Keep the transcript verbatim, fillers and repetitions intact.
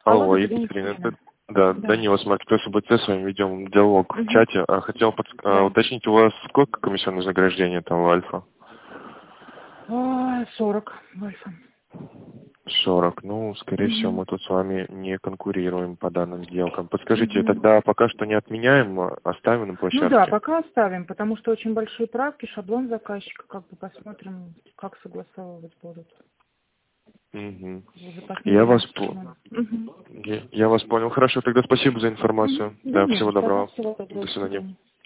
Алло, Екатерина, это, да, Да. Данила с Маркетс СБЦ, с вами ведем диалог Мгм. в чате. А, Хотел подс- а, Да. уточнить, у вас сколько комиссионное вознаграждение там в Альфа? А, сорок в Альфа. сорок. Ну, скорее всего, Мгм. мы тут с вами не конкурируем по данным сделкам. Подскажите, Мгм. тогда пока что не отменяем, а оставим на Ну да, площадке? пока оставим, потому что очень большие правки, шаблон заказчика, как бы посмотрим, как согласовывать будут. Мгм. Уже Я посмотрим. вас, по- Мгм. я, я вас понял. Хорошо, тогда спасибо за Мгм. информацию. Да Да, не за всего что. доброго. Всего До доброго. До свидания. свидания.